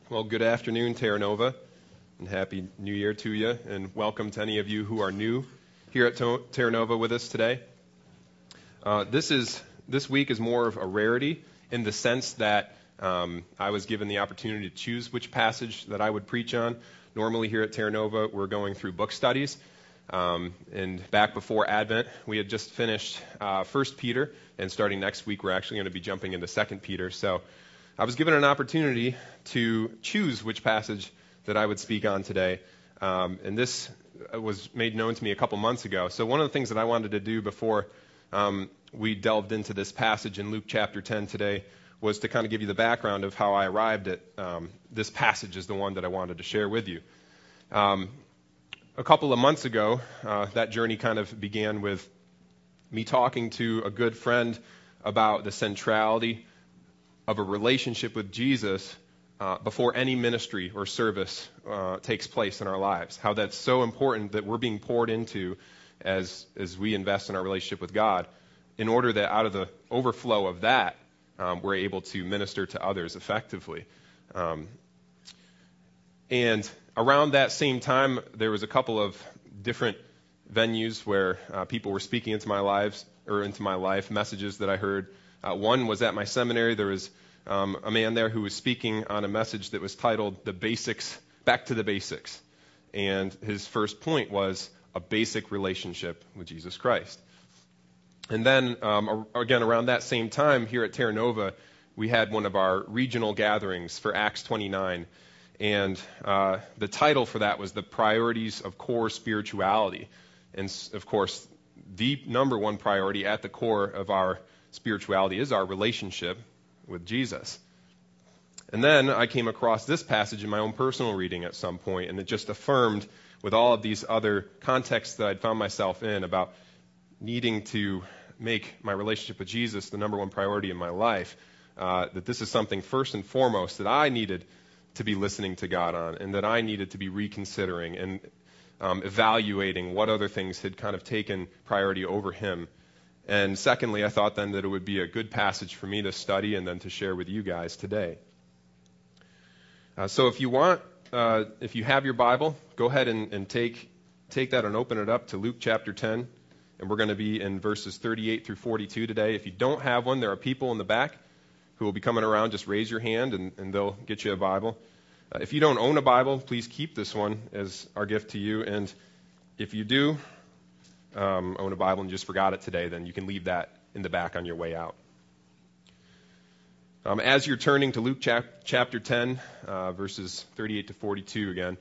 Well, good afternoon, Terra Nova, and Happy New Year to you, and welcome to any of you who are new here at Terra Nova with us today. This week is more of a rarity in the sense that I was given the opportunity to choose which passage that I would preach on. Normally here at Terra Nova, we're going through book studies, and back before Advent, we had just finished 1 Peter, and starting next week, we're actually going to be jumping into 2 Peter. So I was given an opportunity to choose which passage that I would speak on today, and this was made known to me a couple months ago. So one of the things that I wanted to do before we delved into this passage in Luke chapter 10 today was to kind of give you the background of how I arrived at this passage as the one that I wanted to share with you. A couple of months ago, that journey kind of began with me talking to a good friend about the centrality of a relationship with Jesus before any ministry or service takes place in our lives. How that's so important that we're being poured into as we invest in our relationship with God, in order that out of the overflow of that, we're able to minister to others effectively. And around that same time, there was a couple of different venues where people were speaking into my life, messages that I heard. One was at my seminary. There was a man there who was speaking on a message that was titled "The Basics, Back to the Basics," and his first point was a basic relationship with Jesus Christ. And then again around that same time here at Terra Nova, we had one of our regional gatherings for Acts 29, and the title for that was "The Priorities of Core Spirituality." And of course, the number one priority at the core of our spirituality is our relationship with Jesus. And then I came across this passage in my own personal reading at some point, and it just affirmed with all of these other contexts that I'd found myself in about needing to make my relationship with Jesus the number one priority in my life, that this is something first and foremost that I needed to be listening to God on, and that I needed to be reconsidering and evaluating what other things had kind of taken priority over Him. And secondly, I thought then that it would be a good passage for me to study and then to share with you guys today. So if you have your Bible, go ahead and take that and open it up to Luke chapter 10. And we're going to be in verses 38 through 42 today. If you don't have one, there are people in the back who will be coming around. Just raise your hand and they'll get you a Bible. If you don't own a Bible, please keep this one as our gift to you. And if you do own a Bible and just forgot it today, then you can leave that in the back on your way out. As you're turning to Luke chapter 10, verses 38 to 42 again,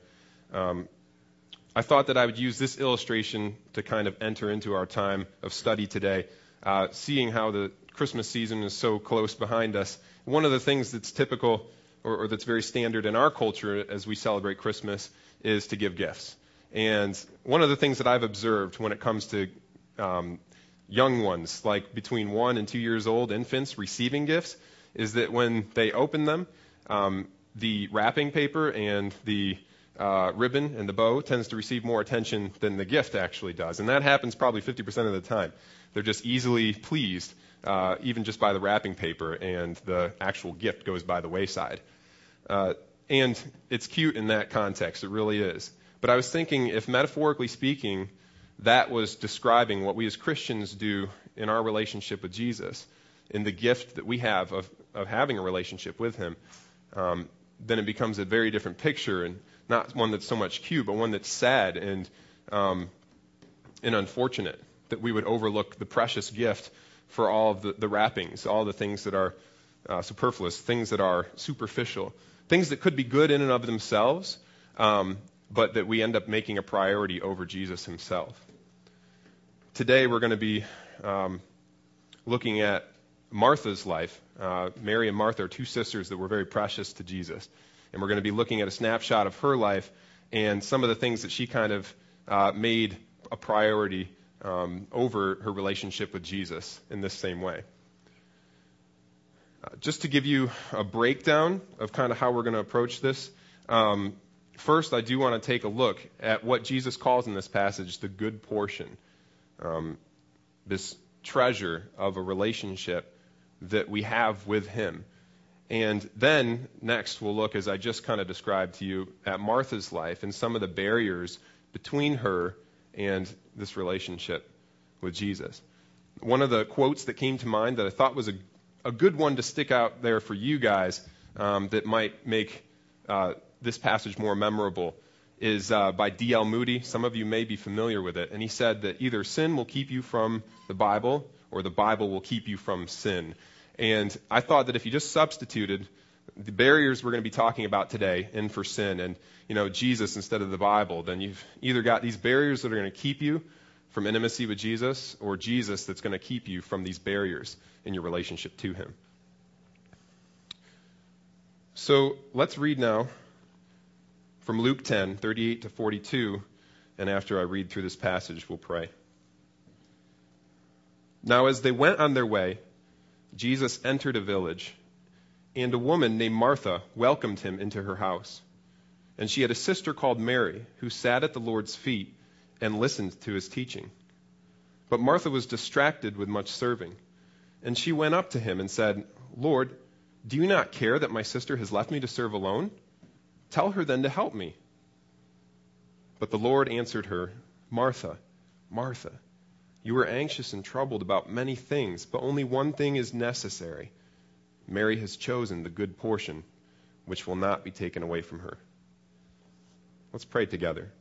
I thought that I would use this illustration to kind of enter into our time of study today, seeing how the Christmas season is so close behind us. One of the things that's typical or that's very standard in our culture as we celebrate Christmas is to give gifts. And one of the things that I've observed when it comes to young ones, like between 1 and 2 years old infants receiving gifts, is that when they open them, the wrapping paper and the ribbon and the bow tends to receive more attention than the gift actually does. And that happens probably 50% of the time. They're just easily pleased, even just by the wrapping paper, and the actual gift goes by the wayside. And it's cute in that context. It really is. But I was thinking, if metaphorically speaking, that was describing what we as Christians do in our relationship with Jesus, in the gift that we have of having a relationship with Him, then it becomes a very different picture, and not one that's so much cute, but one that's sad and unfortunate, that we would overlook the precious gift for all of the wrappings, all the things that are superfluous, things that are superficial, things that could be good in and of themselves, but that we end up making a priority over Jesus Himself. Today we're going to be looking at Martha's life. Mary and Martha are two sisters that were very precious to Jesus. And we're going to be looking at a snapshot of her life and some of the things that she kind of made a priority over her relationship with Jesus in this same way. Just to give you a breakdown of kind of how we're going to approach this, first I do want to take a look at what Jesus calls in this passage the good portion, this treasure of a relationship that we have with Him. And then next we'll look, as I just kind of described to you, at Martha's life and some of the barriers between her and this relationship with Jesus. One of the quotes that came to mind that I thought was a good one to stick out there for you guys that might make this passage more memorable is by D.L. Moody. Some of you may be familiar with it. And he said that either sin will keep you from the Bible or the Bible will keep you from sin. And I thought that if you just substituted the barriers we're going to be talking about today in for sin and, Jesus instead of the Bible, then you've either got these barriers that are going to keep you from intimacy with Jesus or Jesus that's going to keep you from these barriers in your relationship to him. So let's read now from Luke 10, 38 to 42, and after I read through this passage, we'll pray. Now as they went on their way, Jesus entered a village, and a woman named Martha welcomed him into her house. And she had a sister called Mary, who sat at the Lord's feet and listened to his teaching. But Martha was distracted with much serving. And she went up to him and said, "Lord, do you not care that my sister has left me to serve alone? Tell her then to help me." But the Lord answered her, "Martha, Martha, you are anxious and troubled about many things, but only one thing is necessary. Mary has chosen the good portion, which will not be taken away from her." Let's pray together.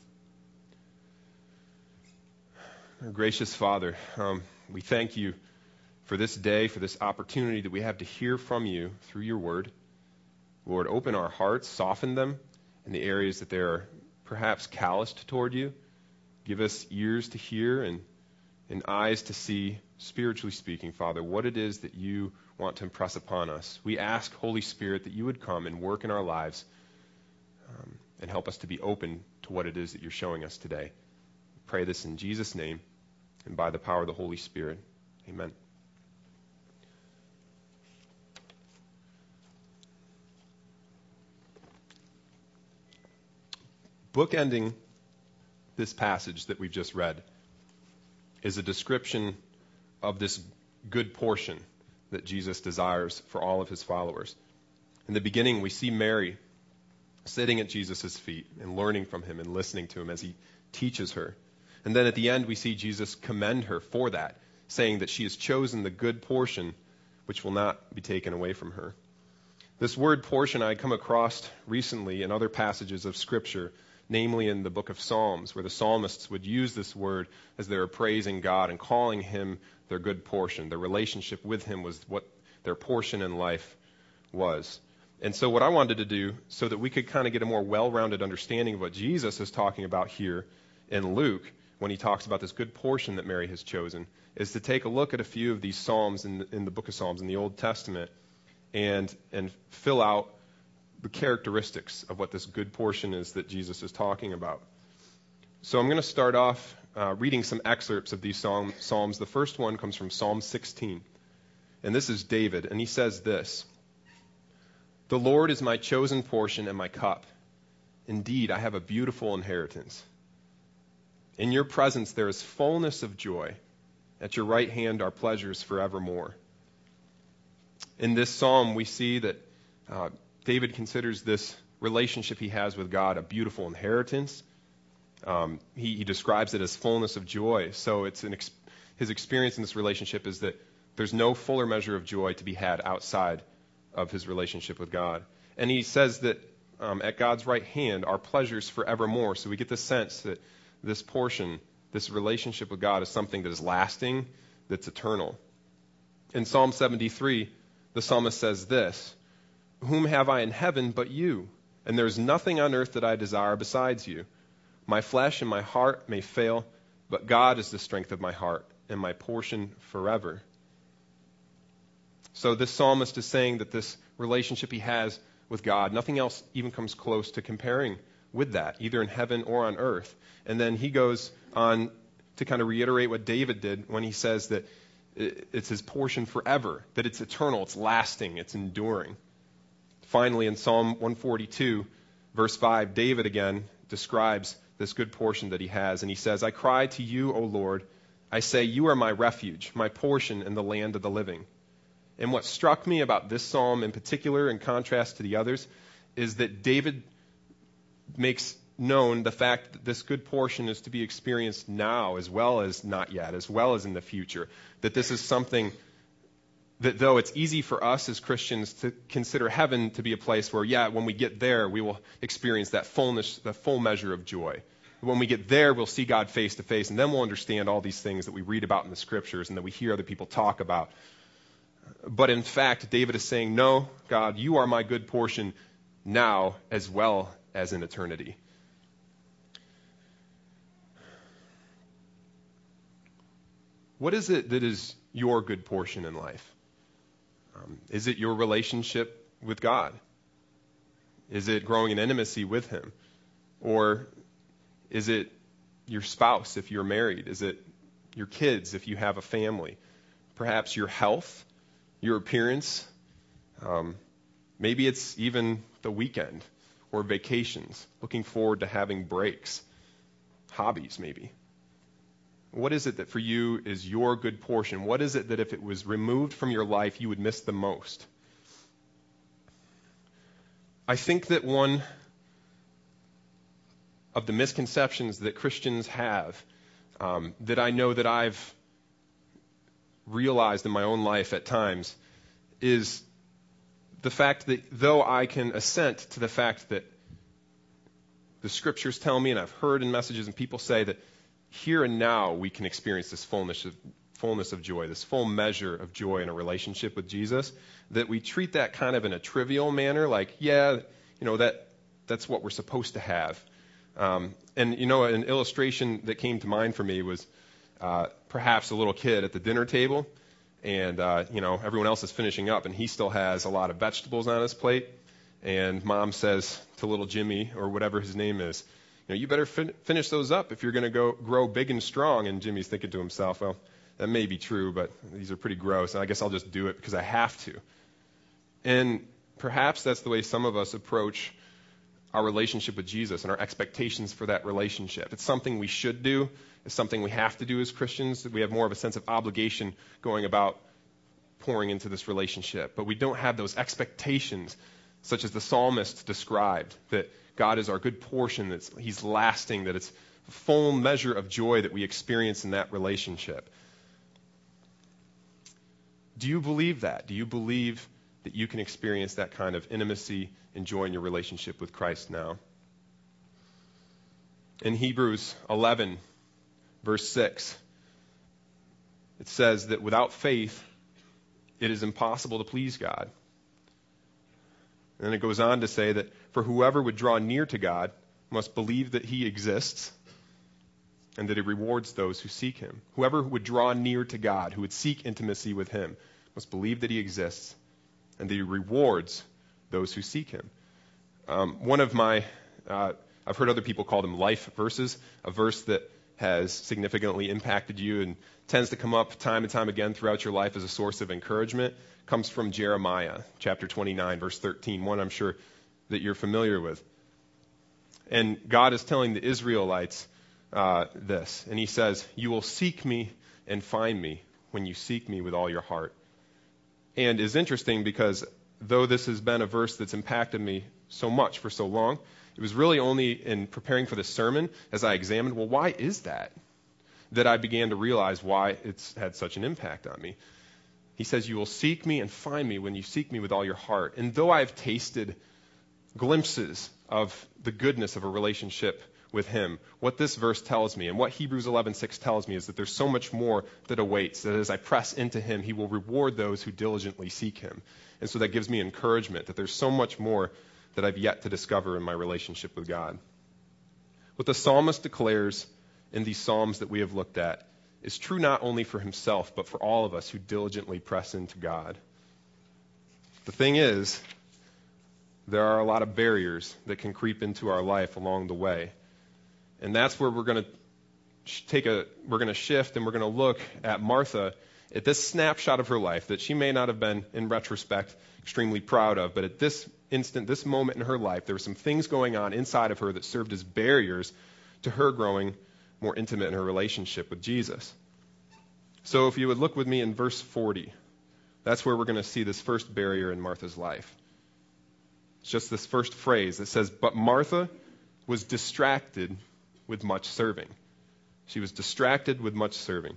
Our gracious Father, we thank you for this day, for this opportunity that we have to hear from you through your word. Lord, open our hearts, soften them in the areas that they're perhaps calloused toward you. Give us ears to hear and eyes to see, spiritually speaking, Father, what it is that you want to impress upon us. We ask, Holy Spirit, that you would come and work in our lives and help us to be open to what it is that you're showing us today. We pray this in Jesus' name and by the power of the Holy Spirit. Amen. Bookending this passage that we've just read is a description of this good portion that Jesus desires for all of his followers. In the beginning, we see Mary sitting at Jesus' feet and learning from him and listening to him as he teaches her. And then at the end, we see Jesus commend her for that, saying that she has chosen the good portion which will not be taken away from her. This word portion I come across recently in other passages of Scripture, namely in the book of Psalms, where the psalmists would use this word as they were praising God and calling him their good portion. Their relationship with him was what their portion in life was. And so what I wanted to do, so that we could kind of get a more well-rounded understanding of what Jesus is talking about here in Luke, when he talks about this good portion that Mary has chosen, is to take a look at a few of these Psalms in the book of Psalms in the Old Testament and fill out the characteristics of what this good portion is that Jesus is talking about. So I'm going to start off reading some excerpts of these Psalms. The first one comes from Psalm 16. And this is David, and he says this: "The Lord is my chosen portion and my cup. Indeed, I have a beautiful inheritance. In your presence there is fullness of joy. At your right hand are pleasures forevermore." In this psalm, we see that David considers this relationship he has with God a beautiful inheritance. He describes it as fullness of joy. So it's his experience in this relationship is that there's no fuller measure of joy to be had outside of his relationship with God. And he says that at God's right hand are pleasures forevermore. So we get the sense that this portion, this relationship with God, is something that is lasting, that's eternal. In Psalm 73, the psalmist says this: "Whom have I in heaven but you? And there is nothing on earth that I desire besides you. My flesh and my heart may fail, but God is the strength of my heart and my portion forever." So this psalmist is saying that this relationship he has with God, nothing else even comes close to comparing with that, either in heaven or on earth. And then he goes on to kind of reiterate what David did when he says that it's his portion forever, that it's eternal, it's lasting, it's enduring. Finally, in Psalm 142, verse 5, David again describes this good portion that he has, and he says, "I cry to you, O Lord. I say, you are my refuge, my portion in the land of the living. And what struck me about this psalm in particular, in contrast to the others, is that David makes known the fact that this good portion is to be experienced now as well as not yet, as well as in the future. That this is something that though it's easy for us as Christians to consider heaven to be a place where, when we get there, we will experience that fullness, the full measure of joy. When we get there, we'll see God face to face, and then we'll understand all these things that we read about in the Scriptures and that we hear other people talk about. But in fact, David is saying, no, God, you are my good portion now as well as in eternity. What is it that is your good portion in life? Is it your relationship with God? Is it growing in intimacy with Him? Or is it your spouse if you're married? Is it your kids if you have a family? Perhaps your health, your appearance? Maybe it's even the weekend or vacations, looking forward to having breaks, hobbies maybe. What is it that for you is your good portion? What is it that if it was removed from your life, you would miss the most? I think that one of the misconceptions that Christians have, that I know that I've realized in my own life at times, is the fact that though I can assent to the fact that the Scriptures tell me, and I've heard in messages and people say that here and now we can experience this fullness of joy, this full measure of joy in a relationship with Jesus, that we treat that kind of in a trivial manner, like, that's what we're supposed to have. And an illustration that came to mind for me was perhaps a little kid at the dinner table, and everyone else is finishing up, and he still has a lot of vegetables on his plate, and mom says to little Jimmy, or whatever his name is, you better finish those up if you're going to grow big and strong. And Jimmy's thinking to himself, well, that may be true, but these are pretty gross, and I guess I'll just do it because I have to. And perhaps that's the way some of us approach our relationship with Jesus and our expectations for that relationship. It's something we should do. It's something we have to do as Christians. We have more of a sense of obligation going about pouring into this relationship. But we don't have those expectations, such as the psalmist described, that God is our good portion, that He's lasting, that it's a full measure of joy that we experience in that relationship. Do you believe that? Do you believe that you can experience that kind of intimacy and joy in your relationship with Christ now? In Hebrews 11, verse 6, it says that without faith, it is impossible to please God. And then it goes on to say that for whoever would draw near to God must believe that He exists and that He rewards those who seek Him. Whoever would draw near to God, who would seek intimacy with Him, must believe that He exists and that He rewards those who seek Him. One of my, I've heard other people call them life verses, a verse that has significantly impacted you and tends to come up time and time again throughout your life as a source of encouragement, comes from Jeremiah, chapter 29, verse 13, one I'm sure that you're familiar with. And God is telling the Israelites this, and He says, "You will seek me and find me when you seek me with all your heart." And it's interesting because though this has been a verse that's impacted me so much for so long, it was really only in preparing for this sermon, as I examined, well, why is that I began to realize why it's had such an impact on me. He says, "You will seek me and find me when you seek me with all your heart." And though I've tasted glimpses of the goodness of a relationship with Him, what this verse tells me and what Hebrews 11:6 tells me is that there's so much more that awaits, that as I press into Him, He will reward those who diligently seek Him. And so that gives me encouragement that there's so much more that I've yet to discover in my relationship with God. What the psalmist declares in these psalms that we have looked at is true not only for himself, but for all of us who diligently press into God. The thing is, there are a lot of barriers that can creep into our life along the way. And that's where we're going to shift and we're going to look at Martha at this snapshot of her life that she may not have been, in retrospect, extremely proud of. But at this instant, this moment in her life, there were some things going on inside of her that served as barriers to her growing more intimate in her relationship with Jesus. So if you would look with me in verse 40, That's where we're going to see this first barrier in Martha's life. It's just this first phrase. It says, but Martha was distracted with much serving. She was distracted with much serving.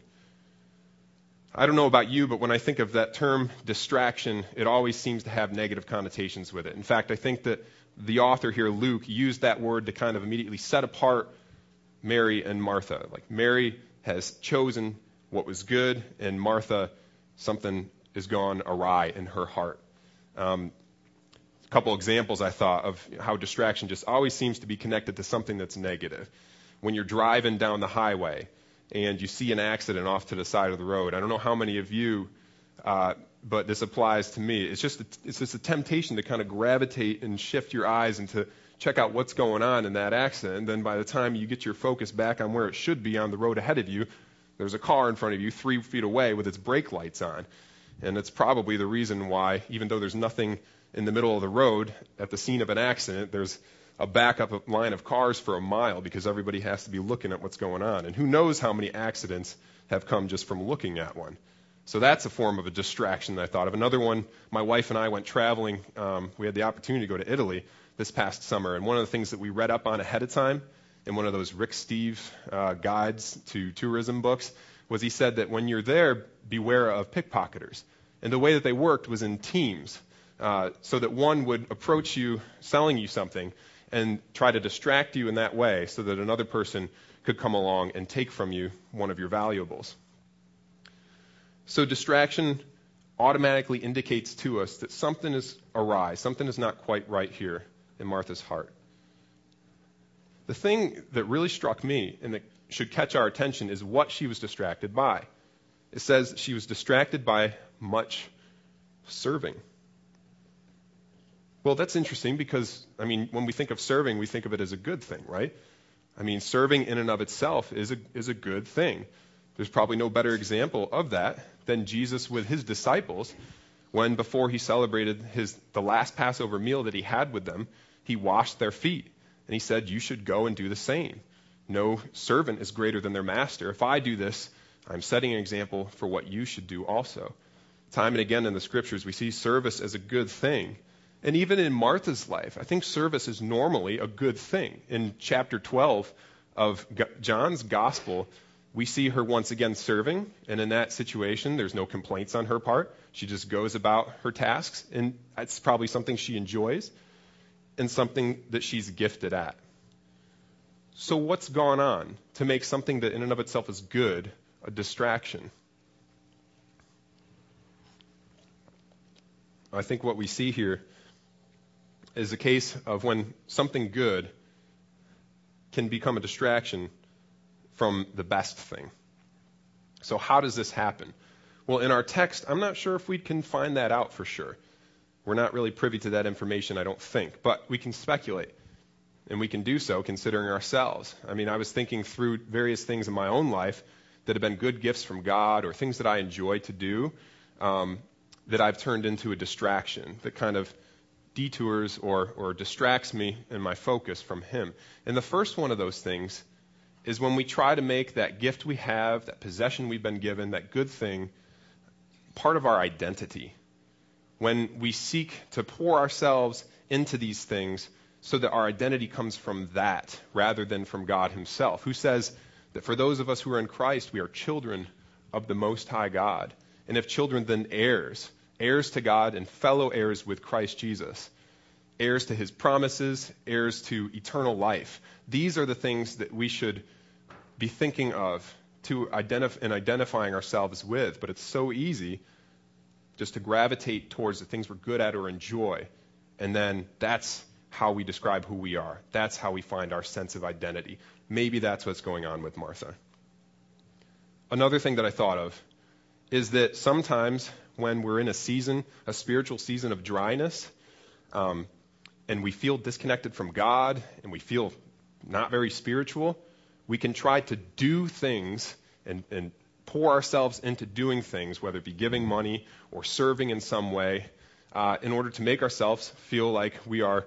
I don't know about you, but when I think of that term distraction, it always seems to have negative connotations with it. In fact, I think that the author here, Luke, used that word to kind of immediately set apart Mary and Martha. Like Mary has chosen what was good, and Martha, something has gone awry in her heart. A couple examples I thought of how distraction just always seems to be connected to something that's negative. When you're driving down the highway and you see an accident off to the side of the road, I don't know how many of you, but this applies to me. It's just a temptation to kind of gravitate and shift your eyes and to check out what's going on in that accident. And then by the time you get your focus back on where it should be on the road ahead of you, there's a car in front of you 3 feet away with its brake lights on. And it's probably the reason why, even though there's nothing in the middle of the road at the scene of an accident, there's a backup line of cars for a mile because everybody has to be looking at what's going on. And who knows how many accidents have come just from looking at one. So that's a form of a distraction that I thought of. Another one, my wife and I went traveling. We had the opportunity to go to Italy this past summer. And one of the things that we read up on ahead of time in one of those Rick Steves guides to tourism books was he said that when you're there, beware of pickpocketers. And the way that they worked was in teams, so that one would approach you selling you something and try to distract you in that way so that another person could come along and take from you one of your valuables. So distraction automatically indicates to us that something is awry, something is not quite right here in Martha's heart. The thing that really struck me and that should catch our attention is what she was distracted by. It says she was distracted by much serving. Well, that's interesting because, when we think of serving, we think of it as a good thing, right? Serving in and of itself is a good thing. There's probably no better example of that than Jesus with his disciples when, before he celebrated the last Passover meal that he had with them, he washed their feet. And he said, you should go and do the same. No servant is greater than their master. If I do this, I'm setting an example for what you should do also. Time and again in the scriptures, we see service as a good thing. And even in Martha's life, I think service is normally a good thing. In chapter 12 of John's gospel, we see her once again serving. And in that situation, there's no complaints on her part. She just goes about her tasks. And that's probably something she enjoys and something that she's gifted at. So what's gone on to make something that in and of itself is good a distraction? I think what we see here is a case of when something good can become a distraction from the best thing. So how does this happen? Well, in our text, I'm not sure if we can find that out for sure. We're not really privy to that information, I don't think. But we can speculate. And we can do so considering ourselves. I was thinking through various things in my own life that have been good gifts from God or things that I enjoy to do that I've turned into a distraction that kind of detours or distracts me and my focus from Him. And the first one of those things is when we try to make that gift we have, that possession we've been given, that good thing, part of our identity. When we seek to pour ourselves into these things so that our identity comes from that rather than from God Himself, who says that for those of us who are in Christ, we are children of the Most High God. And if children, then heirs, heirs to God and fellow heirs with Christ Jesus, heirs to His promises, heirs to eternal life. These are the things that we should be thinking of identifying ourselves with. But it's so easy just to gravitate towards the things we're good at or enjoy. And then that's how we describe who we are. That's how we find our sense of identity. Maybe that's what's going on with Martha. Another thing that I thought of is that sometimes when we're in a spiritual season of dryness, and we feel disconnected from God, and we feel not very spiritual, we can try to do things and pour ourselves into doing things, whether it be giving money or serving in some way, in order to make ourselves feel like we are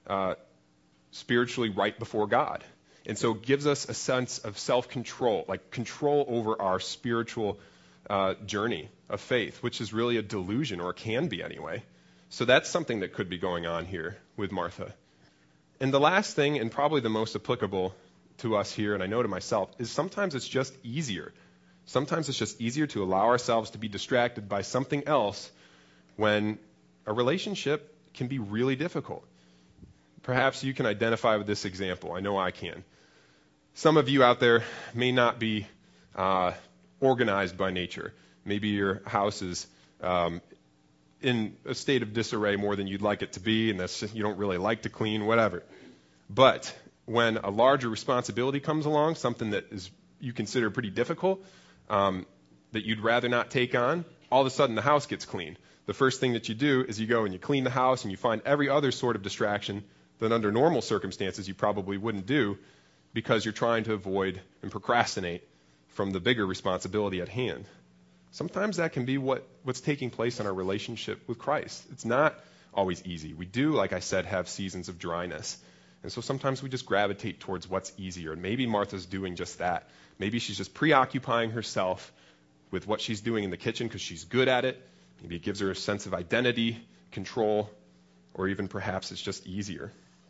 spiritually right before God. And so it gives us a sense of self-control, like control over our spiritual journey of faith, which is really a delusion, or can be anyway. So that's something that could be going on here with Martha. And the last thing, and probably the most applicable to us here, and I know to myself, is sometimes it's just easier. Sometimes it's just easier to allow ourselves to be distracted by something else when a relationship can be really difficult. Perhaps you can identify with this example. I know I can. Some of you out there may not be organized by nature. Maybe your house is in a state of disarray more than you'd like it to be, and you don't really like to clean, whatever. But when a larger responsibility comes along, something that is you consider pretty difficult, that you'd rather not take on, all of a sudden the house gets clean. The first thing that you do is you go and you clean the house, and you find every other sort of distraction that under normal circumstances you probably wouldn't do, because you're trying to avoid and procrastinate from the bigger responsibility at hand. Sometimes that can be what's taking place in our relationship with Christ. It's not always easy. We do, like I said, have seasons of dryness. And so sometimes we just gravitate towards what's easier. And maybe Martha's doing just that. Maybe she's just preoccupying herself with what she's doing in the kitchen because she's good at it. Maybe it gives her a sense of identity, control, or even perhaps it's just easier.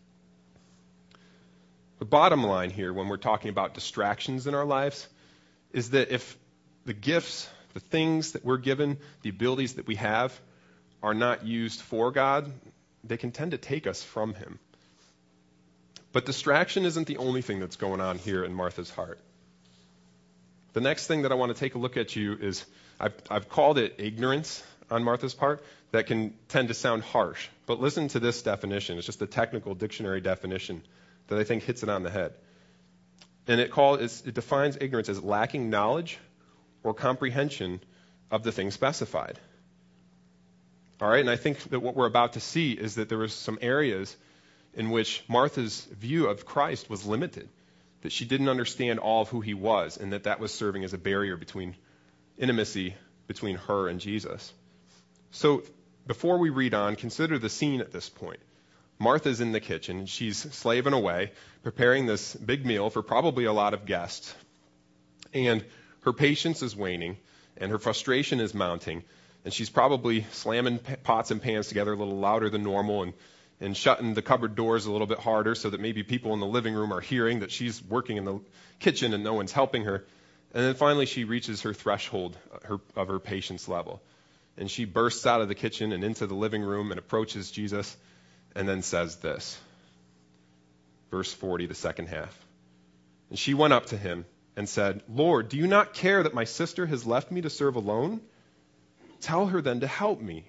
The bottom line here, when we're talking about distractions in our lives, is that if the gifts, the things that we're given, the abilities that we have, are not used for God, they can tend to take us from Him. But distraction isn't the only thing that's going on here in Martha's heart. The next thing that I want to take a look at you is, I've called it ignorance on Martha's part. That can tend to sound harsh. But listen to this definition. It's just a technical dictionary definition that I think hits it on the head. And it defines ignorance as lacking knowledge or comprehension of the thing specified. All right, and I think that what we're about to see is that there were some areas in which Martha's view of Christ was limited, that she didn't understand all of who He was, and that was serving as a barrier between intimacy between her and Jesus. So before we read on, consider the scene at this point. Martha's in the kitchen, and she's slaving away, preparing this big meal for probably a lot of guests. And her patience is waning, and her frustration is mounting, and she's probably slamming pots and pans together a little louder than normal, and shutting the cupboard doors a little bit harder so that maybe people in the living room are hearing that she's working in the kitchen and no one's helping her. And then finally she reaches her threshold of her patience level. And she bursts out of the kitchen and into the living room and approaches Jesus and then says this. Verse 40, the second half. And she went up to him and said, "Lord, do you not care that my sister has left me to serve alone? Tell her then to help me."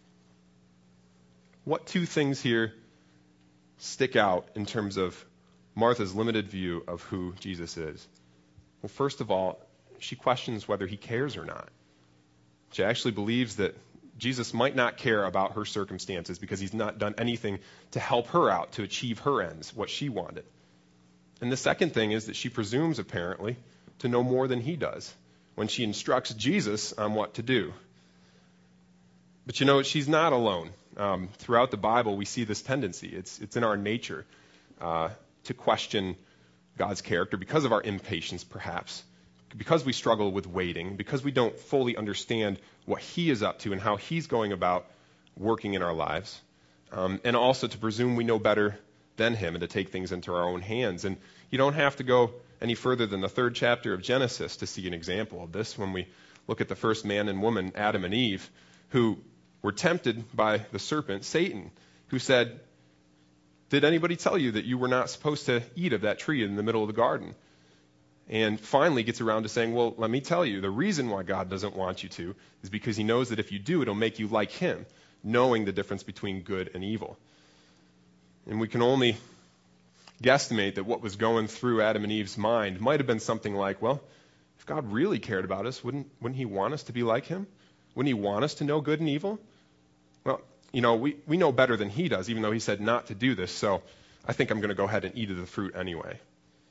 What two things here stick out in terms of Martha's limited view of who Jesus is? Well, first of all, she questions whether He cares or not. She actually believes that Jesus might not care about her circumstances because He's not done anything to help her out, to achieve her ends, what she wanted. And the second thing is that she presumes, apparently, to know more than He does when she instructs Jesus on what to do. But you know, she's not alone. Throughout the Bible, we see this tendency. It's in our nature to question God's character because of our impatience, perhaps, because we struggle with waiting, because we don't fully understand what He is up to and how He's going about working in our lives, and also to presume we know better than Him and to take things into our own hands. And you don't have to go any further than the 3rd chapter of Genesis to see an example of this when we look at the first man and woman, Adam and Eve, who were tempted by the serpent, Satan, who said, "Did anybody tell you that you were not supposed to eat of that tree in the middle of the garden?" And finally gets around to saying, "Well, let me tell you, the reason why God doesn't want you to is because He knows that if you do, it'll make you like Him, knowing the difference between good and evil." And we can only guesstimate that what was going through Adam and Eve's mind might have been something like, well, if God really cared about us, wouldn't He want us to be like Him? Wouldn't He want us to know good and evil? Well, you know, we know better than He does, even though He said not to do this, so I think I'm going to go ahead and eat of the fruit anyway.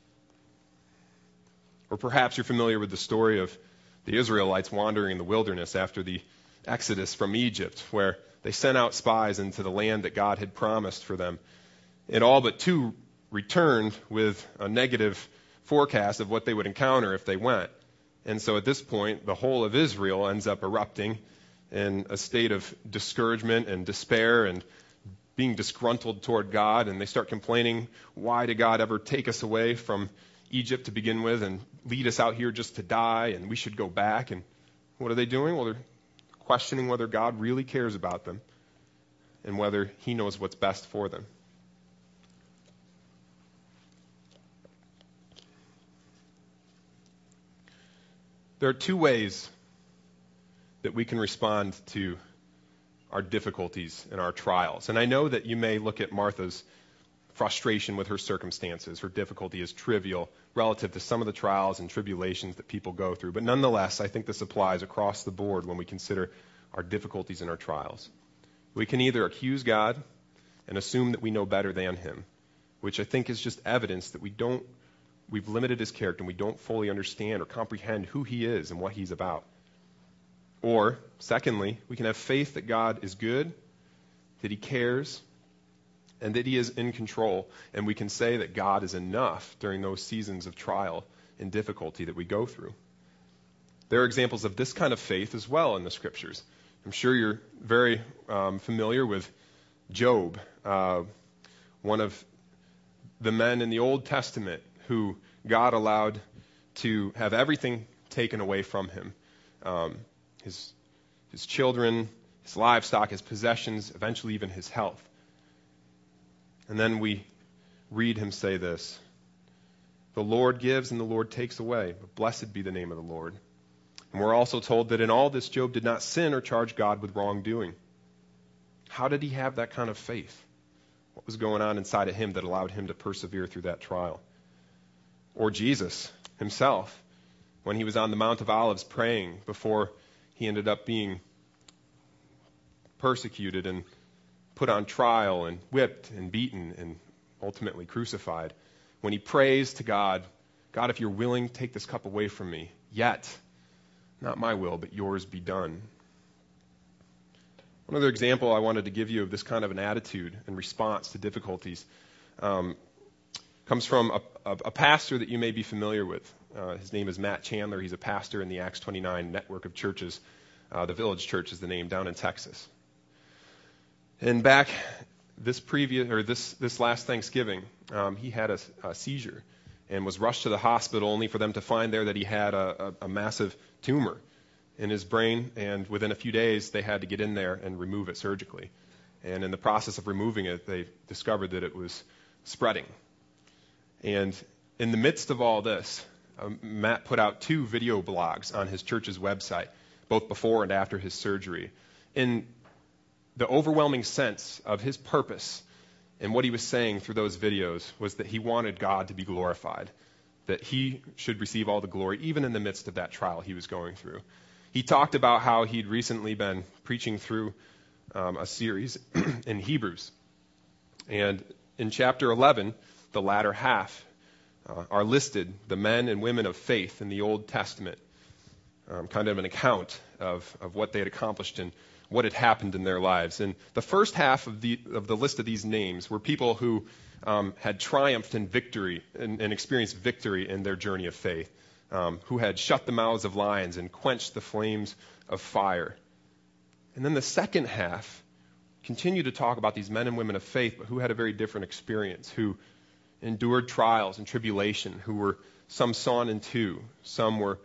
Or perhaps you're familiar with the story of the Israelites wandering in the wilderness after the Exodus from Egypt, where they sent out spies into the land that God had promised for them. And all but 2 returned with a negative forecast of what they would encounter if they went. And so at this point, the whole of Israel ends up erupting in a state of discouragement and despair and being disgruntled toward God. And they start complaining, why did God ever take us away from Egypt to begin with and lead us out here just to die, and we should go back? And what are they doing? Well, they're questioning whether God really cares about them and whether he knows what's best for them. There are two ways that we can respond to our difficulties and our trials. And I know that you may look at Martha's frustration with her circumstances, her difficulty as trivial relative to some of the trials and tribulations that people go through. But nonetheless, I think this applies across the board when we consider our difficulties and our trials. We can either accuse God and assume that we know better than him, which I think is just evidence that we've limited his character and we don't fully understand or comprehend who he is and what he's about. Or, secondly, we can have faith that God is good, that he cares, and that he is in control. And we can say that God is enough during those seasons of trial and difficulty that we go through. There are examples of this kind of faith as well in the Scriptures. I'm sure you're very familiar with Job, one of the men in the Old Testament who God allowed to have everything taken away from him. His children, his livestock, his possessions, eventually even his health. And then we read him say this: the Lord gives and the Lord takes away, but blessed be the name of the Lord. And we're also told that in all this Job did not sin or charge God with wrongdoing. How did he have that kind of faith? What was going on inside of him that allowed him to persevere through that trial? Or Jesus himself, when he was on the Mount of Olives praying before he ended up being persecuted and put on trial and whipped and beaten and ultimately crucified. When he prays to God, God, if you're willing, take this cup away from me. Yet, not my will, but yours be done. One other example I wanted to give you of this kind of an attitude and response to difficulties comes from a pastor that you may be familiar with. His name is Matt Chandler. He's a pastor in the Acts 29 network of churches. The Village Church is the name, down in Texas. And back this last Thanksgiving, he had a seizure and was rushed to the hospital, only for them to find there that he had a massive tumor in his brain. And within a few days, they had to get in there and remove it surgically. And in the process of removing it, they discovered that it was spreading. And in the midst of all this, Matt put out 2 video blogs on his church's website, both before and after his surgery. In the overwhelming sense of his purpose and what he was saying through those videos was that he wanted God to be glorified, that he should receive all the glory, even in the midst of that trial he was going through. He talked about how he'd recently been preaching through a series in Hebrews. And in chapter 11, the latter half, are listed the men and women of faith in the Old Testament, kind of an account of what they had accomplished and what had happened in their lives. And the first half of the list of these names were people who had triumphed in victory and experienced victory in their journey of faith, who had shut the mouths of lions and quenched the flames of fire. And then the second half continued to talk about these men and women of faith, but who had a very different experience, who endured trials and tribulation, who were some sawn in two, some were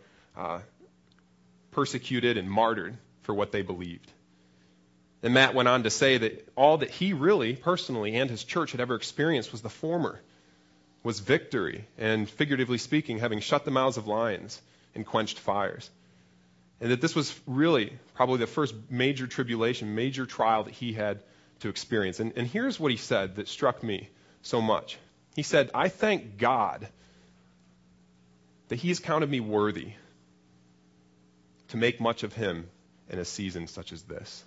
persecuted and martyred for what they believed. And Matt went on to say that all that he really, personally, and his church had ever experienced was the former, was victory, and figuratively speaking, having shut the mouths of lions and quenched fires. And that this was really probably the first major tribulation, major trial that he had to experience. And here's what he said that struck me so much. He said, I thank God that he has counted me worthy to make much of him in a season such as this.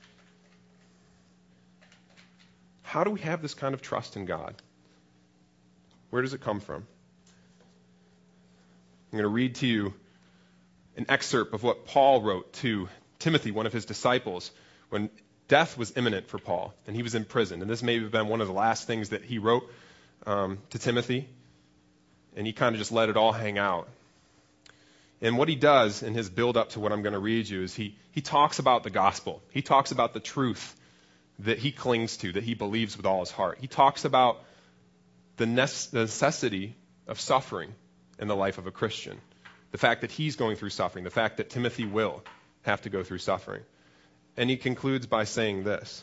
How do we have this kind of trust in God? Where does it come from? I'm going to read to you an excerpt of what Paul wrote to Timothy, one of his disciples, when death was imminent for Paul, and he was in prison. And this may have been one of the last things that he wrote to Timothy, and he kind of just let it all hang out. And what he does in his build up to what I'm going to read you is he talks about the gospel. He talks about the truth that he clings to, that he believes with all his heart. He talks about the necessity of suffering in the life of a Christian. The fact that he's going through suffering, the fact that Timothy will have to go through suffering. And he concludes by saying this.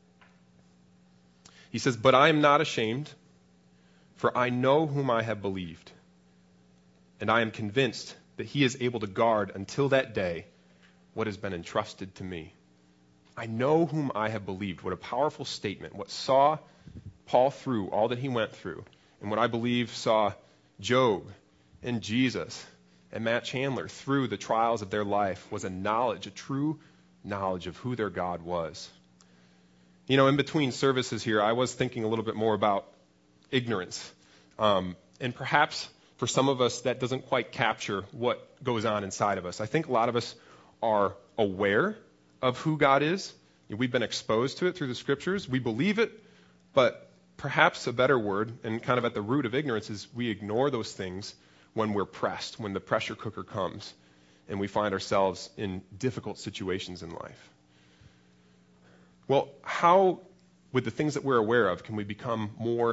He says, "But I am not ashamed, for I know whom I have believed, and I am convinced that he is able to guard until that day what has been entrusted to me." I know whom I have believed. What a powerful statement. What saw Paul through all that he went through, and what I believe saw Job and Jesus and Matt Chandler through the trials of their life was a knowledge, a true knowledge of who their God was. You know, in between services here, I was thinking a little bit more about ignorance. And perhaps for some of us, that doesn't quite capture what goes on inside of us. I think a lot of us are aware of who God is. We've been exposed to it through the scriptures. We believe it, but perhaps a better word, and kind of at the root of ignorance, is we ignore those things when we're pressed, when the pressure cooker comes, and we find ourselves in difficult situations in life. Well, how, with the things that we're aware of, can we become more,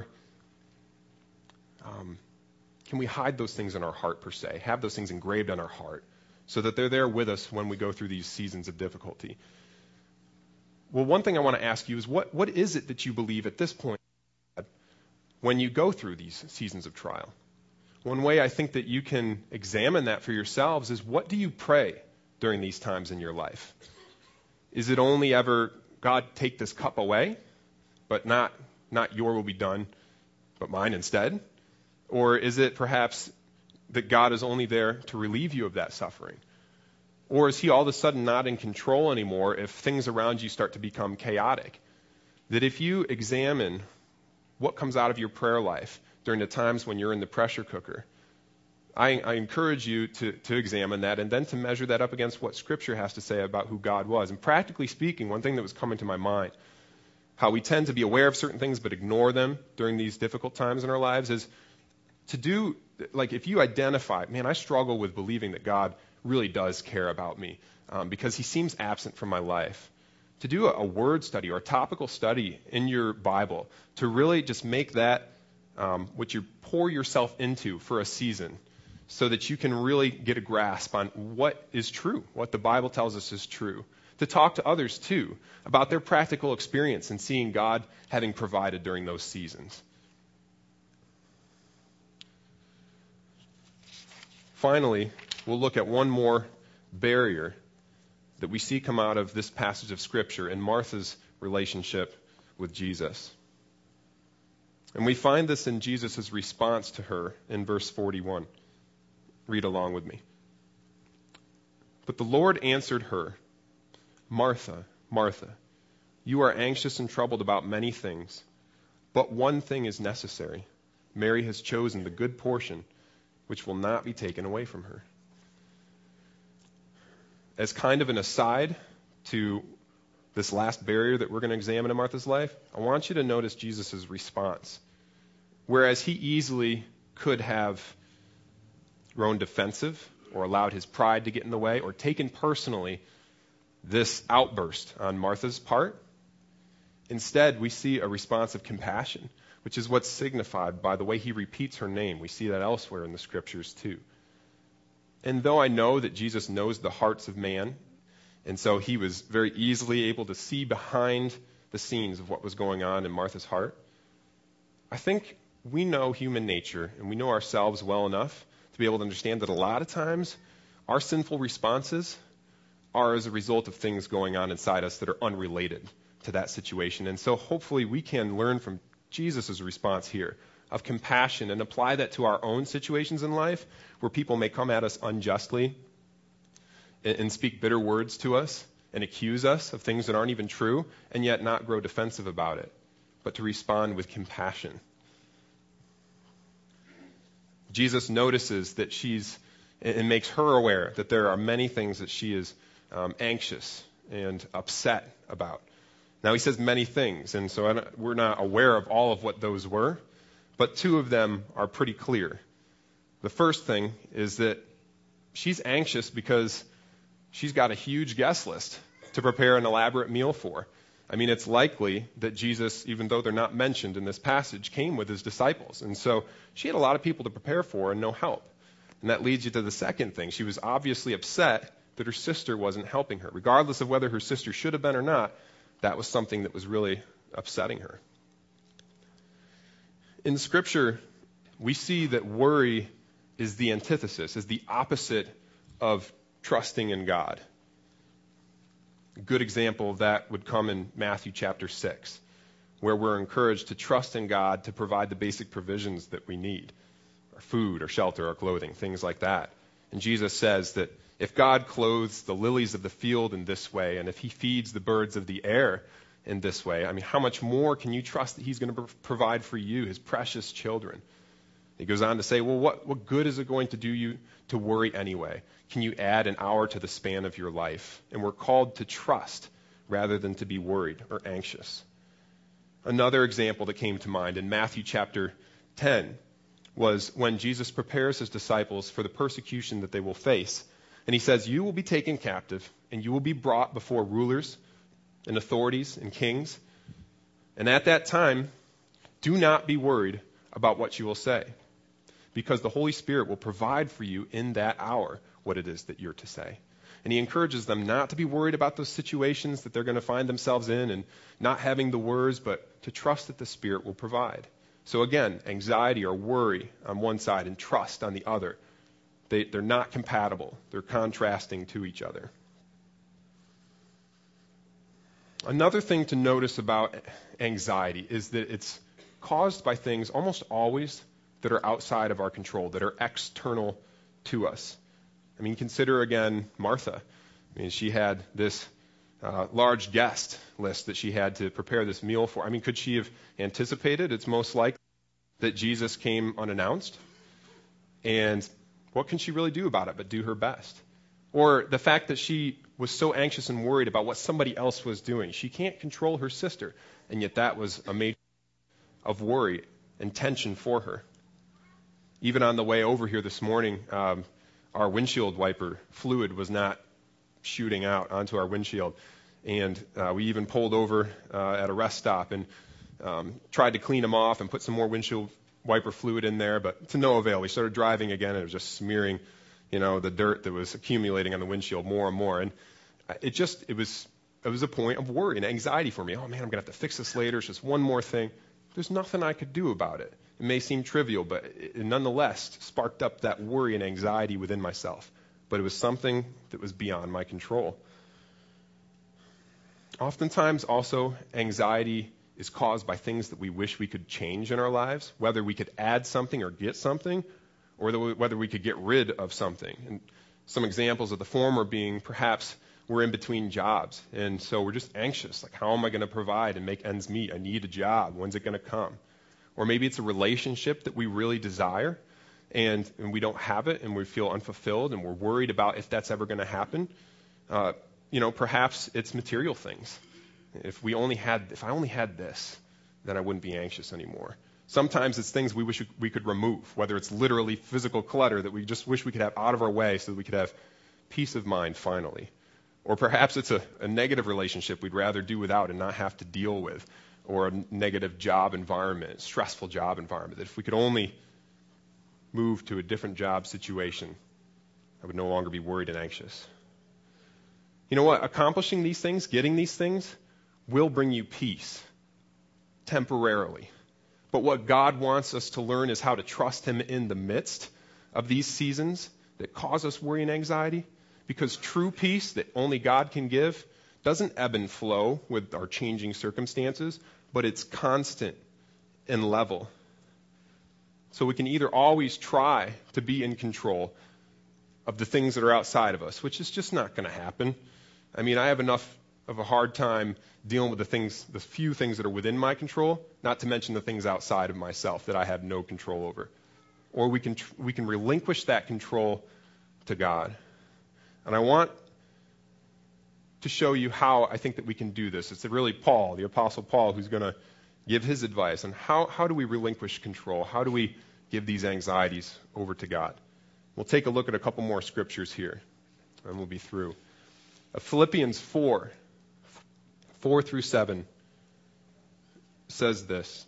can we hide those things in our heart, per se, have those things engraved on our heart, so that they're there with us when we go through these seasons of difficulty? Well, one thing I want to ask you is, what is it that you believe at this point when you go through these seasons of trial? One way I think that you can examine that for yourselves is, what do you pray during these times in your life? Is it only ever, God, take this cup away, but not your will be done, but mine instead? Or is it perhaps that God is only there to relieve you of that suffering? Or is he all of a sudden not in control anymore if things around you start to become chaotic? That if you examine what comes out of your prayer life during the times when you're in the pressure cooker, I encourage you to examine that and then to measure that up against what Scripture has to say about who God was. And practically speaking, one thing that was coming to my mind, how we tend to be aware of certain things but ignore them during these difficult times in our lives, is to do, like, if you identify, man, I struggle with believing that God really does care about me because he seems absent from my life, to do a word study or a topical study in your Bible, to really just make that what you pour yourself into for a season, so that you can really get a grasp on what is true, what the Bible tells us is true. To talk to others, too, about their practical experience and seeing God having provided during those seasons. Finally, we'll look at one more barrier that we see come out of this passage of Scripture in Martha's relationship with Jesus. And we find this in Jesus' response to her in verse 41. Read along with me. "But the Lord answered her, 'Martha, Martha, you are anxious and troubled about many things, but one thing is necessary. Mary has chosen the good portion, which will not be taken away from her.'" As kind of an aside to this last barrier that we're going to examine in Martha's life, I want you to notice Jesus' response. Whereas he easily could have grown defensive or allowed his pride to get in the way or taken personally this outburst on Martha's part, instead we see a response of compassion, which is what's signified by the way he repeats her name. We see that elsewhere in the Scriptures too. And though I know that Jesus knows the hearts of man, and so he was very easily able to see behind the scenes of what was going on in Martha's heart, I think we know human nature and we know ourselves well enough to be able to understand that a lot of times our sinful responses are as a result of things going on inside us that are unrelated to that situation. And so hopefully we can learn from Jesus' response here of compassion and apply that to our own situations in life where people may come at us unjustly and speak bitter words to us and accuse us of things that aren't even true, and yet not grow defensive about it, but to respond with compassion. Jesus notices that and makes her aware that there are many things that she is anxious and upset about. Now he says many things, and so we're not aware of all of what those were, but two of them are pretty clear. The first thing is that she's anxious because she's got a huge guest list to prepare an elaborate meal for. I mean, it's likely that Jesus, even though they're not mentioned in this passage, came with his disciples. And so she had a lot of people to prepare for and no help. And that leads you to the second thing. She was obviously upset that her sister wasn't helping her. Regardless of whether her sister should have been or not, that was something that was really upsetting her. In Scripture, we see that worry is the antithesis, is the opposite of trusting in God. A good example of that would come in Matthew chapter 6, where we're encouraged to trust in God to provide the basic provisions that we need, our food, our shelter, our clothing, things like that. And Jesus says that if God clothes the lilies of the field in this way, and if he feeds the birds of the air in this way, I mean, how much more can you trust that he's going to provide for you, his precious children? He goes on to say, well, what good is it going to do you to worry anyway? Can you add an hour to the span of your life? And we're called to trust rather than to be worried or anxious. Another example that came to mind in Matthew chapter 10 was when Jesus prepares his disciples for the persecution that they will face. And he says, you will be taken captive, and you will be brought before rulers and authorities and kings. And at that time, do not be worried about what you will say, because the Holy Spirit will provide for you in that hour what it is that you're to say. And he encourages them not to be worried about those situations that they're going to find themselves in and not having the words, but to trust that the Spirit will provide. So again, anxiety or worry on one side and trust on the other. They're not compatible. They're contrasting to each other. Another thing to notice about anxiety is that it's caused by things almost always that are outside of our control, that are external to us. I mean, consider again Martha. I mean, she had this large guest list that she had to prepare this meal for. I mean, could she have anticipated? It's most likely that Jesus came unannounced. And what can she really do about it but do her best? Or the fact that she was so anxious and worried about what somebody else was doing. She can't control her sister, and yet that was a major of worry and tension for her. Even on the way over here this morning, our windshield wiper fluid was not shooting out onto our windshield. And we even pulled over at a rest stop and tried to clean them off and put some more windshield wiper fluid in there, but to no avail. We started driving again, and it was just smearing, the dirt that was accumulating on the windshield more and more. And it was a point of worry and anxiety for me. Oh man, I'm going to have to fix this later. It's just one more thing. There's nothing I could do about it. It may seem trivial, but it nonetheless sparked up that worry and anxiety within myself. But it was something that was beyond my control. Oftentimes also, anxiety is caused by things that we wish we could change in our lives, whether we could add something or get something, or whether we could get rid of something. And some examples of the former being perhaps we're in between jobs, and so we're just anxious. Like, how am I going to provide and make ends meet? I need a job. When's it going to come? Or maybe it's a relationship that we really desire, and we don't have it, and we feel unfulfilled, and we're worried about if that's ever going to happen. Perhaps it's material things. If I only had this, then I wouldn't be anxious anymore. Sometimes it's things we wish we could remove, whether it's literally physical clutter that we just wish we could have out of our way so that we could have peace of mind finally. Or perhaps it's a negative relationship we'd rather do without and not have to deal with, or a negative job environment, stressful job environment, that if we could only move to a different job situation, I would no longer be worried and anxious. You know what? Accomplishing these things, getting these things, will bring you peace temporarily. But what God wants us to learn is how to trust him in the midst of these seasons that cause us worry and anxiety. Because true peace that only God can give doesn't ebb and flow with our changing circumstances, but it's constant and level. So we can either always try to be in control of the things that are outside of us, which is just not going to happen. I mean, I have enough of a hard time dealing with the few things that are within my control, not to mention the things outside of myself that I have no control over. Or we can relinquish that control to God. And I want to show you how I think that we can do this. It's really Paul, the Apostle Paul, who's going to give his advice on how do we relinquish control? How do we give these anxieties over to God? We'll take a look at a couple more scriptures here, and we'll be through. Philippians 4:4-7 says this.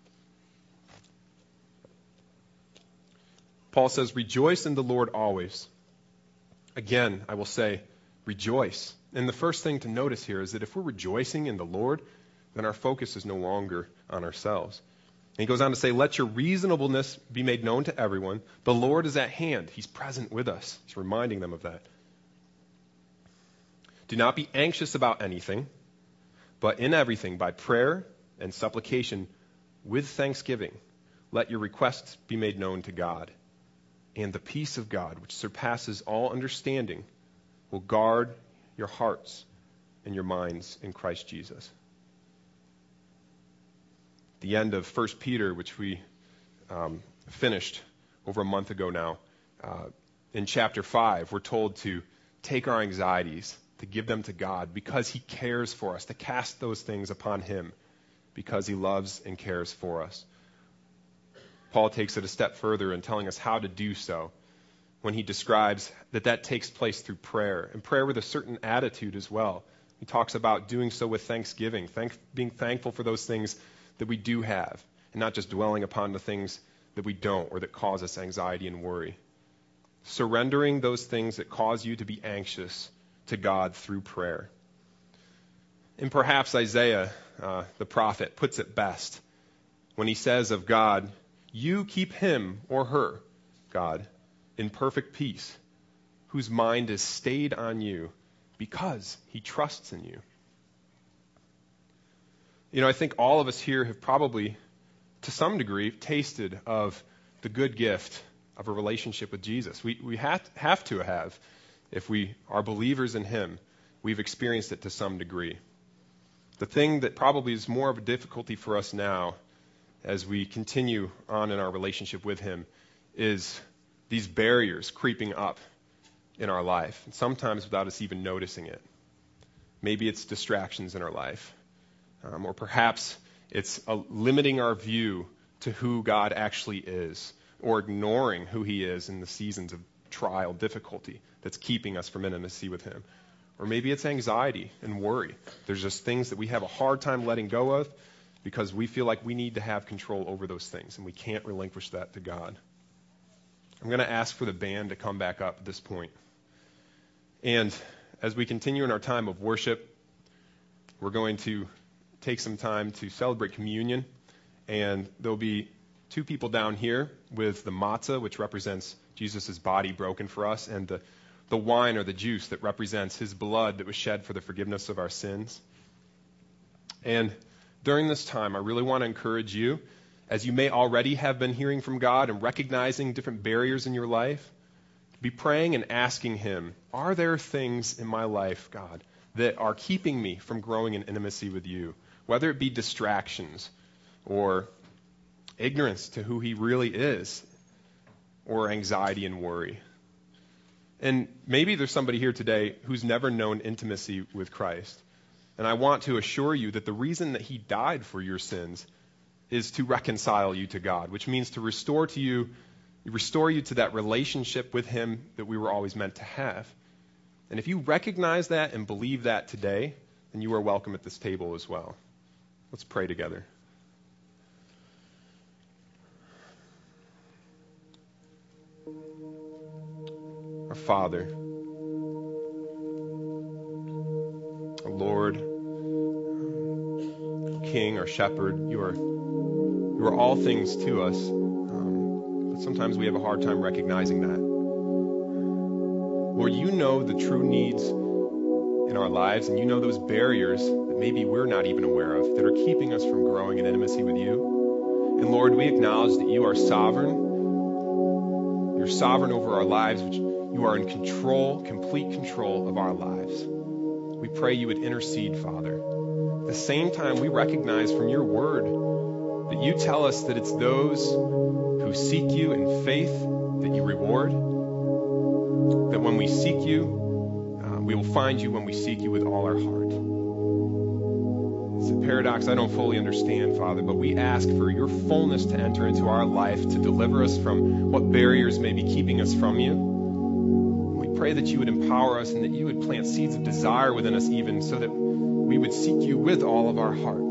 Paul says, "Rejoice in the Lord always." Again, I will say, rejoice. And the first thing to notice here is that if we're rejoicing in the Lord, then our focus is no longer on ourselves. And he goes on to say, "Let your reasonableness be made known to everyone. The Lord is at hand." He's present with us. He's reminding them of that. "Do not be anxious about anything, but in everything, by prayer and supplication, with thanksgiving, let your requests be made known to God. And the peace of God, which surpasses all understanding, will guard your hearts and your minds in Christ Jesus." The end of 1 Peter, which we finished over a month ago now, in chapter 5, we're told to take our anxieties, to give them to God because he cares for us, to cast those things upon him because he loves and cares for us. Paul takes it a step further in telling us how to do so when he describes that takes place through prayer, and prayer with a certain attitude as well. He talks about doing so with thanksgiving, being thankful for those things that we do have, and not just dwelling upon the things that we don't or that cause us anxiety and worry. Surrendering those things that cause you to be anxious to God through prayer. And perhaps Isaiah, the prophet, puts it best when he says of God, "You keep him," or her, God, "in perfect peace, whose mind is stayed on you because he trusts in you." You know, I think all of us here have probably, to some degree, tasted of the good gift of a relationship with Jesus. We have to have. If we are believers in him, we've experienced it to some degree. The thing that probably is more of a difficulty for us now as we continue on in our relationship with him is these barriers creeping up in our life, and sometimes without us even noticing it. Maybe it's distractions in our life, or perhaps it's limiting our view to who God actually is, or ignoring who he is in the seasons of trial, difficulty that's keeping us from intimacy with him. Or maybe it's anxiety and worry. There's just things that we have a hard time letting go of because we feel like we need to have control over those things, and we can't relinquish that to God. I'm going to ask for the band to come back up at this point. And as we continue in our time of worship, we're going to take some time to celebrate communion. And there'll be two people down here with the matzah, which represents Jesus' body broken for us, and the wine or the juice that represents his blood that was shed for the forgiveness of our sins. And during this time, I really want to encourage you, as you may already have been hearing from God and recognizing different barriers in your life, be praying and asking him, are there things in my life, God, that are keeping me from growing in intimacy with you? Whether it be distractions or ignorance to who he really is, or anxiety and worry. And maybe there's somebody here today who's never known intimacy with Christ. And I want to assure you that the reason that he died for your sins is to reconcile you to God, which means to restore you to that relationship with him that we were always meant to have. And if you recognize that and believe that today, then you are welcome at this table as well. Let's pray together. Our Father, our Lord, King, our Shepherd, you are all things to us, but sometimes we have a hard time recognizing that. Lord, you know the true needs in our lives, and you know those barriers that maybe we're not even aware of that are keeping us from growing in intimacy with you. And Lord, we acknowledge that you are sovereign. You're sovereign over our lives, which you are in control, complete control of our lives. We pray you would intercede, Father. At the same time, we recognize from your word that you tell us that it's those who seek you in faith that you reward. That when we seek you, we will find you when we seek you with all our heart. It's a paradox I don't fully understand, Father, but we ask for your fullness to enter into our life, to deliver us from what barriers may be keeping us from you. We pray that you would empower us and that you would plant seeds of desire within us even so that we would seek you with all of our heart.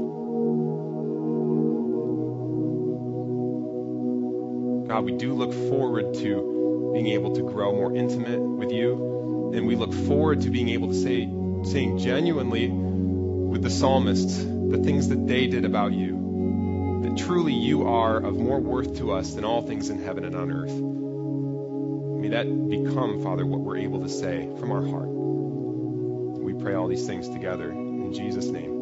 God, we do look forward to being able to grow more intimate with you, and we look forward to being able to saying genuinely with the psalmists the things that they did about you, that truly you are of more worth to us than all things in heaven and on earth. May that become, Father, what we're able to say from our heart. We pray all these things together in Jesus' name.